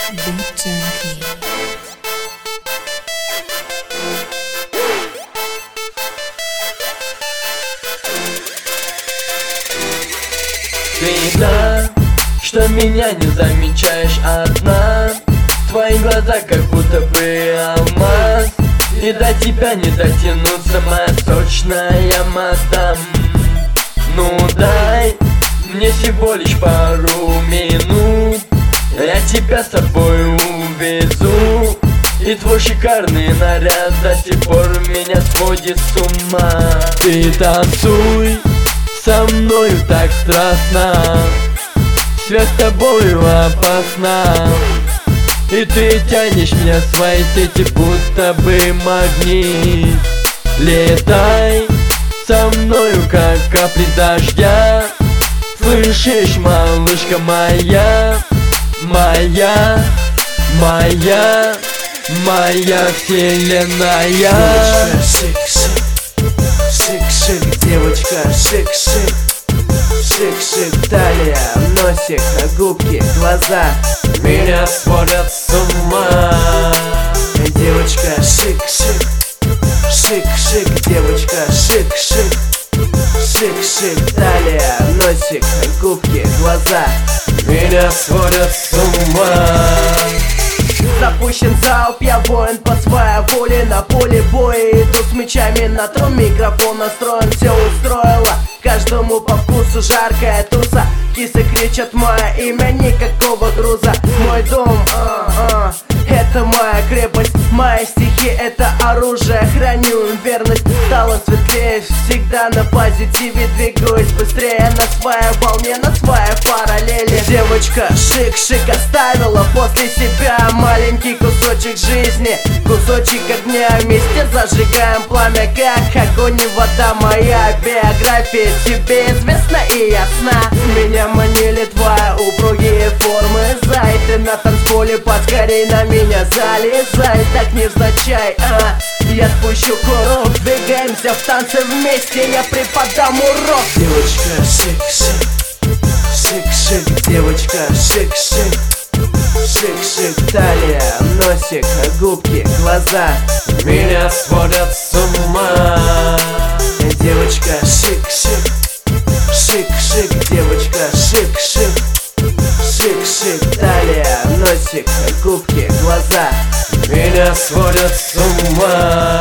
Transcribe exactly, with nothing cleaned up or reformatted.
Beat Junkie. Видно, что меня не замечаешь одна. Твои глаза как будто бы алмаз, и до тебя не дотянуться, моя сочная мадам. Ну дай мне всего лишь пару минут, я тебя с собой увезу. И твой шикарный наряд до сих пор меня сводит с ума. Ты танцуй со мною так страстно, связь с тобою опасна. И ты тянешь меня в свои сети, будто бы магнит. Летай со мною, как капли дождя. Слышишь, малышка моя, моя, моя, моя вселенная. Шик-шик, девочка, шик-шик, шик-шик, талия, носик, губки, глаза меня сводят с ума. Девочка, шик-шик, шик-шик, девочка, шик-шик, шик-шик, талия, носик, губки, глаза меня сводят с ума. Запущен залп, я воин по своей воле. На поле боя иду с мечами на трон. Микрофон настроен, все устроило каждому по вкусу. Жаркая туса, кисы кричат мое имя, никакого груза. Мой дом, а, а, это моя крепость. Мои стихи это оружие, храню им верность. Стало светлее, всегда на позитиве. Двигаюсь быстрее на своей волне, на своей параллели. Девочка шик-шик оставила после себя маленький кусочек жизни, кусочек огня. Вместе зажигаем пламя, как огонь и вода. Моя биография тебе известна и ясна. Меня манили твои упругие формы. Зай, ты на танцполе, поскорей на меня залезай. Так невзначай, а я спущу курок. Двигаемся в танце вместе, я преподам урок. Девочка шик-шик, шик-шик, девочка шик-шик, шик-шик, талия, носик, губки, глаза меня сводят с ума. Девочка шик-шик, шик-шик, девочка шик-шик, шик-шик, талия, носик, губки, глаза меня сводят с ума.